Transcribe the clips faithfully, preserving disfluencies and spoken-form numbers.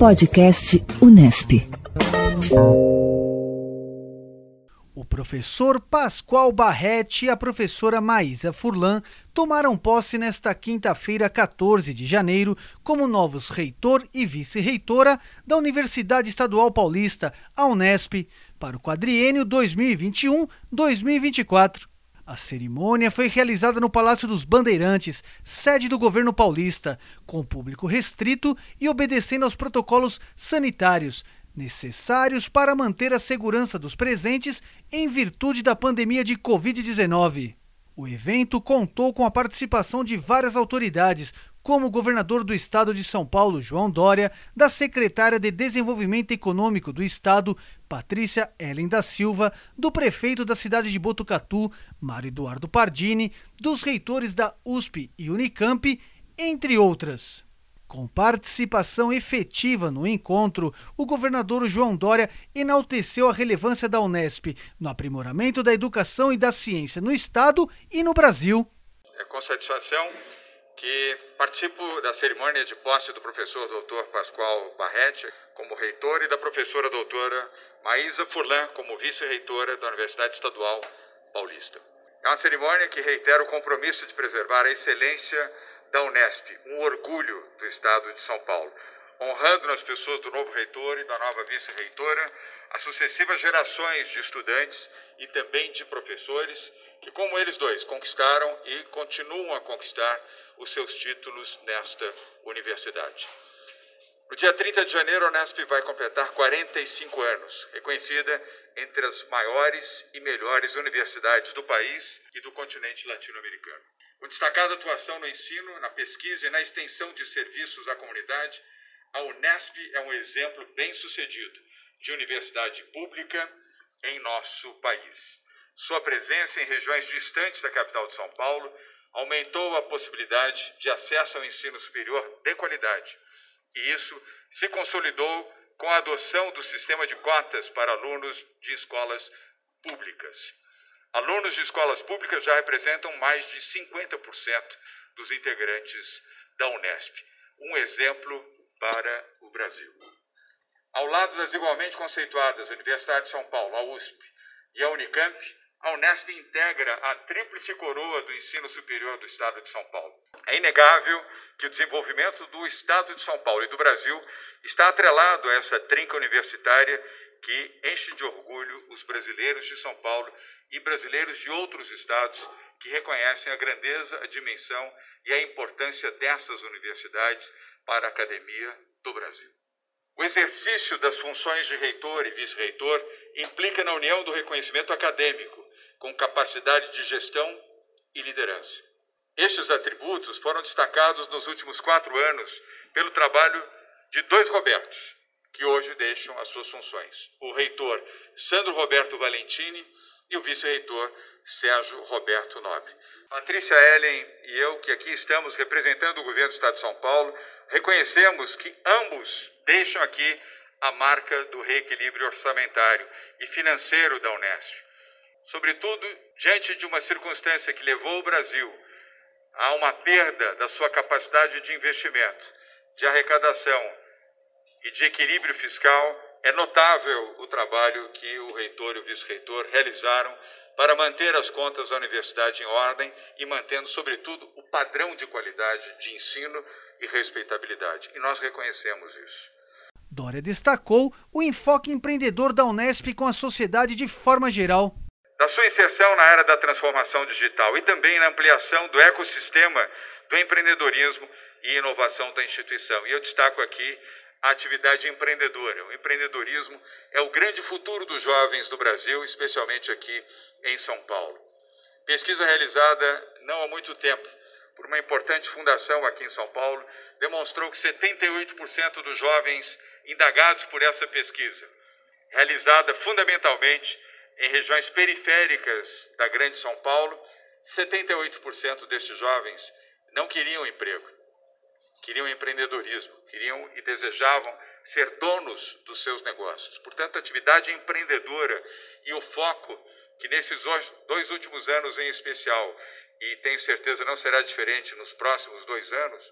Podcast Unesp. O professor Pascoal Barretti e a professora Maísa Furlan tomaram posse nesta quinta-feira, quatorze de janeiro, como novos reitor e vice-reitora da Universidade Estadual Paulista, a Unesp, para o quadriênio dois mil e vinte e um a dois mil e vinte e quatro. A cerimônia foi realizada no Palácio dos Bandeirantes, sede do governo paulista, com público restrito e obedecendo aos protocolos sanitários necessários para manter a segurança dos presentes em virtude da pandemia de covid dezenove. O evento contou com a participação de várias autoridades, como o governador do estado de São Paulo, João Dória, da secretária de Desenvolvimento Econômico do estado, Patrícia Helen da Silva, do prefeito da cidade de Botucatu, Mário Eduardo Pardini, dos reitores da U S P e Unicamp, entre outras. Com participação efetiva no encontro, o governador João Dória enalteceu a relevância da Unesp no aprimoramento da educação e da ciência no estado e no Brasil. É com satisfação que participo da cerimônia de posse do professor doutor Pascoal Barretti como reitor e da professora doutora Maísa Furlan como vice-reitora da Universidade Estadual Paulista. É uma cerimônia que reitera o compromisso de preservar a excelência da Unesp, um orgulho do estado de São Paulo, honrando nas pessoas do novo reitor e da nova vice-reitora as sucessivas gerações de estudantes e também de professores que, como eles dois, conquistaram e continuam a conquistar os seus títulos nesta universidade. No dia trinta de janeiro, a Unesp vai completar quarenta e cinco anos, reconhecida entre as maiores e melhores universidades do país e do continente latino-americano. Com destacada atuação no ensino, na pesquisa e na extensão de serviços à comunidade, a Unesp é um exemplo bem-sucedido de universidade pública em nosso país. Sua presença em regiões distantes da capital de São Paulo aumentou a possibilidade de acesso ao ensino superior de qualidade. E isso se consolidou com a adoção do sistema de cotas para alunos de escolas públicas. Alunos de escolas públicas já representam mais de cinquenta por cento dos integrantes da Unesp. Um exemplo para o Brasil. Ao lado das igualmente conceituadas Universidade de São Paulo, a U S P e a Unicamp, a Unesp integra a tríplice coroa do ensino superior do estado de São Paulo. É inegável que o desenvolvimento do estado de São Paulo e do Brasil está atrelado a essa trinca universitária que enche de orgulho os brasileiros de São Paulo e brasileiros de outros estados que reconhecem a grandeza, a dimensão e a importância dessas universidades para a academia do Brasil. O exercício das funções de reitor e vice-reitor implica na união do reconhecimento acadêmico com capacidade de gestão e liderança. Estes atributos foram destacados nos últimos quatro anos pelo trabalho de dois Robertos, que hoje deixam as suas funções. O reitor Sandro Roberto Valentini e o vice-reitor Sérgio Roberto Nobre. Patrícia Helen e eu, que aqui estamos representando o governo do estado de São Paulo, reconhecemos que ambos deixam aqui a marca do reequilíbrio orçamentário e financeiro da Unesp. Sobretudo, diante de uma circunstância que levou o Brasil a uma perda da sua capacidade de investimento, de arrecadação e de equilíbrio fiscal, é notável o trabalho que o reitor e o vice-reitor realizaram para manter as contas da universidade em ordem e mantendo, sobretudo, o padrão de qualidade de ensino e respeitabilidade. E nós reconhecemos isso. Dória destacou o enfoque empreendedor da Unesp com a sociedade de forma geral. Na sua inserção na era da transformação digital e também na ampliação do ecossistema do empreendedorismo e inovação da instituição. E eu destaco aqui a atividade empreendedora. O empreendedorismo é o grande futuro dos jovens do Brasil, especialmente aqui em São Paulo. Pesquisa realizada não há muito tempo por uma importante fundação aqui em São Paulo demonstrou que setenta e oito por cento dos jovens indagados por essa pesquisa, realizada fundamentalmente em regiões periféricas da grande São Paulo, setenta e oito por cento destes jovens não queriam emprego, queriam empreendedorismo, queriam e desejavam ser donos dos seus negócios. Portanto, a atividade empreendedora e o foco que nesses dois últimos anos em especial, e tenho certeza não será diferente nos próximos dois anos,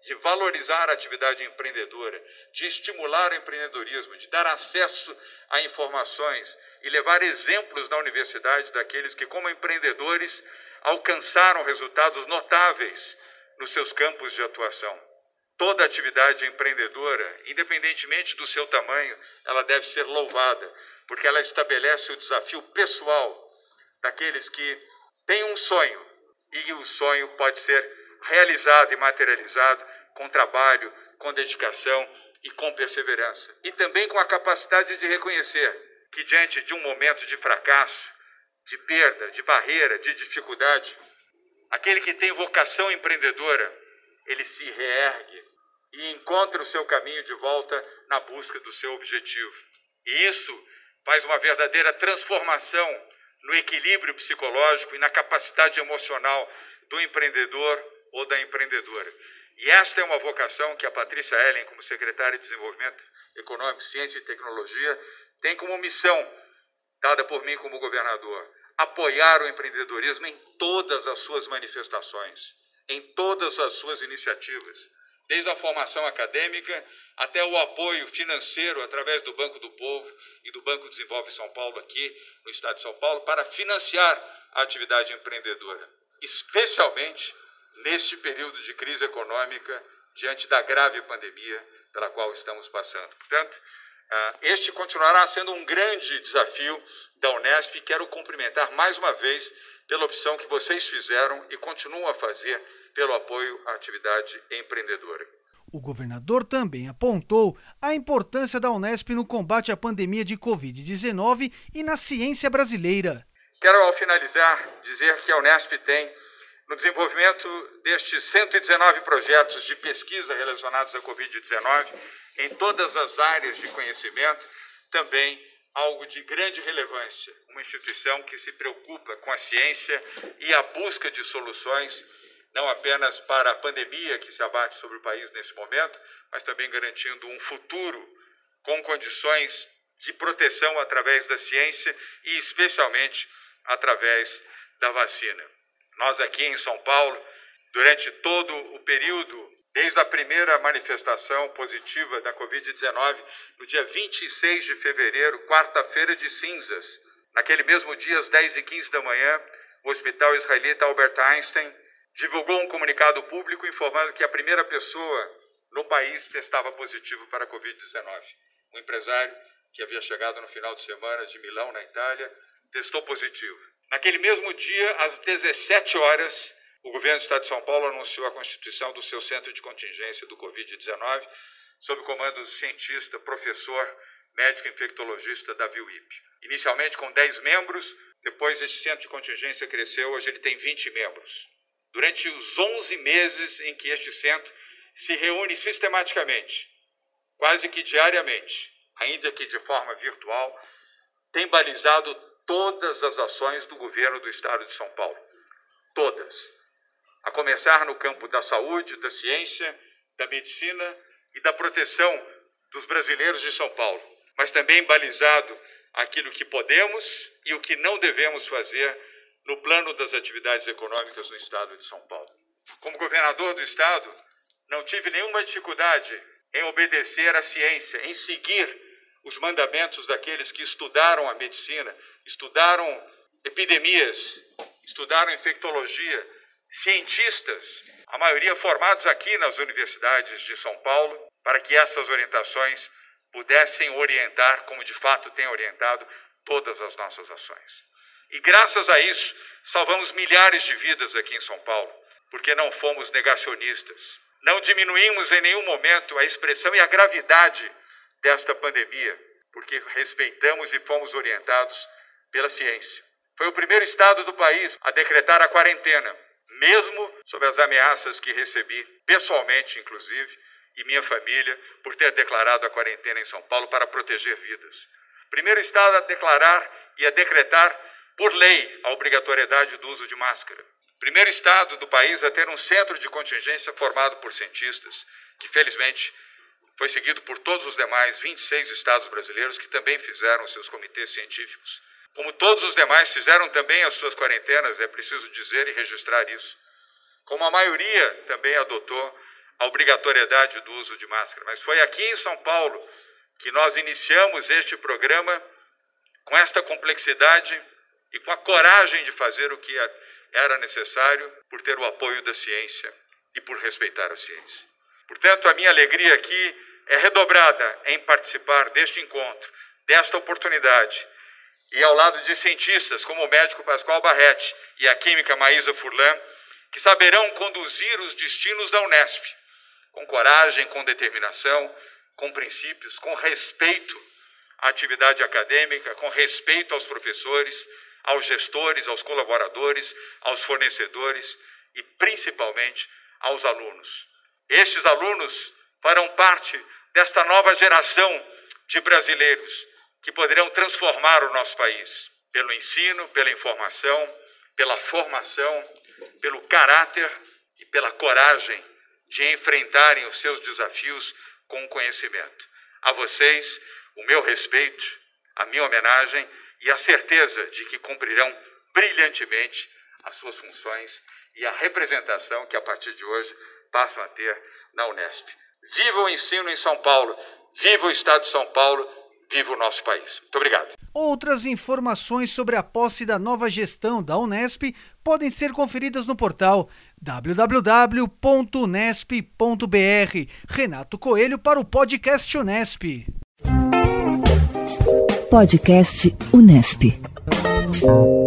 de valorizar a atividade empreendedora, de estimular o empreendedorismo, de dar acesso a informações e levar exemplos na universidade daqueles que, como empreendedores, alcançaram resultados notáveis nos seus campos de atuação. Toda atividade empreendedora, independentemente do seu tamanho, ela deve ser louvada, porque ela estabelece o desafio pessoal daqueles que têm um sonho, e o sonho pode ser realizado e materializado com trabalho, com dedicação e com perseverança. E também com a capacidade de reconhecer que, diante de um momento de fracasso, de perda, de barreira, de dificuldade, aquele que tem vocação empreendedora, ele se reergue e encontra o seu caminho de volta na busca do seu objetivo. E isso faz uma verdadeira transformação no equilíbrio psicológico e na capacidade emocional do empreendedor ou da empreendedora. E esta é uma vocação que a Patrícia Ellen, como secretária de Desenvolvimento Econômico, Ciência e Tecnologia, tem como missão, dada por mim como governador, apoiar o empreendedorismo em todas as suas manifestações, em todas as suas iniciativas, desde a formação acadêmica até o apoio financeiro através do Banco do Povo e do Banco Desenvolve São Paulo aqui no estado de São Paulo para financiar a atividade empreendedora, especialmente neste período de crise econômica diante da grave pandemia pela qual estamos passando. Portanto, este continuará sendo um grande desafio da Unesp e quero cumprimentar mais uma vez pela opção que vocês fizeram e continuam a fazer pelo apoio à atividade empreendedora. O governador também apontou a importância da Unesp no combate à pandemia de covid dezenove e na ciência brasileira. Quero, ao finalizar, dizer que a Unesp tem, no desenvolvimento destes cento e dezenove projetos de pesquisa relacionados à covid dezenove, em todas as áreas de conhecimento, também algo de grande relevância, uma instituição que se preocupa com a ciência e a busca de soluções, não apenas para a pandemia que se abate sobre o país nesse momento, mas também garantindo um futuro com condições de proteção através da ciência e especialmente através da vacina. Nós aqui em São Paulo, durante todo o período, desde a primeira manifestação positiva da covid dezenove, no dia vinte e seis de fevereiro, quarta-feira de cinzas, naquele mesmo dia, às dez e quinze da manhã, o Hospital Israelita Albert Einstein divulgou um comunicado público informando que a primeira pessoa no país testava positivo para a covid dezenove. Um empresário que havia chegado no final de semana de Milão, na Itália, testou positivo. Naquele mesmo dia, às dezessete horas, o governo do Estado de São Paulo anunciou a constituição do seu centro de contingência do covid dezenove, sob o comando do cientista, professor, médico infectologista Davi Wipp. Inicialmente com dez membros, depois esse centro de contingência cresceu, hoje ele tem vinte membros. Durante os onze meses em que este centro se reúne sistematicamente, quase que diariamente, ainda que de forma virtual, tem balizado todas as ações do governo do Estado de São Paulo. Todas. A começar no campo da saúde, da ciência, da medicina e da proteção dos brasileiros de São Paulo, mas também balizado aquilo que podemos e o que não devemos fazer no plano das atividades econômicas no Estado de São Paulo. Como governador do Estado, não tive nenhuma dificuldade em obedecer à ciência, em seguir os mandamentos daqueles que estudaram a medicina, estudaram epidemias, estudaram infectologia, cientistas, a maioria formados aqui nas universidades de São Paulo, para que essas orientações pudessem orientar, como de fato têm orientado, todas as nossas ações. E graças a isso, salvamos milhares de vidas aqui em São Paulo, porque não fomos negacionistas. Não diminuímos em nenhum momento a expressão e a gravidade desta pandemia, porque respeitamos e fomos orientados pela ciência. Foi o primeiro estado do país a decretar a quarentena, mesmo sob as ameaças que recebi, pessoalmente inclusive, e minha família, por ter declarado a quarentena em São Paulo para proteger vidas. Primeiro estado a declarar e a decretar por lei a obrigatoriedade do uso de máscara. Primeiro estado do país a ter um centro de contingência formado por cientistas, que felizmente foi seguido por todos os demais vinte e seis estados brasileiros que também fizeram seus comitês científicos. Como todos os demais fizeram também as suas quarentenas, é preciso dizer e registrar isso. Como a maioria também adotou a obrigatoriedade do uso de máscara, mas foi aqui em São Paulo que nós iniciamos este programa com esta complexidade e com a coragem de fazer o que era necessário por ter o apoio da ciência e por respeitar a ciência. Portanto, a minha alegria aqui é redobrada em participar deste encontro, desta oportunidade, e ao lado de cientistas como o médico Pascoal Barretti e a química Maísa Furlan, que saberão conduzir os destinos da Unesp, com coragem, com determinação, com princípios, com respeito à atividade acadêmica, com respeito aos professores, aos gestores, aos colaboradores, aos fornecedores e, principalmente, aos alunos. Estes alunos farão parte desta nova geração de brasileiros que poderão transformar o nosso país pelo ensino, pela informação, pela formação, pelo caráter e pela coragem de enfrentarem os seus desafios com conhecimento. A vocês, o meu respeito, a minha homenagem e a certeza de que cumprirão brilhantemente as suas funções e a representação que, a partir de hoje, passam a ter na Unesp. Viva o ensino em São Paulo, viva o Estado de São Paulo, viva o nosso país. Muito obrigado. Outras informações sobre a posse da nova gestão da Unesp podem ser conferidas no portal w w w ponto unesp ponto b r. Renato Coelho para o podcast Unesp. Podcast Unesp.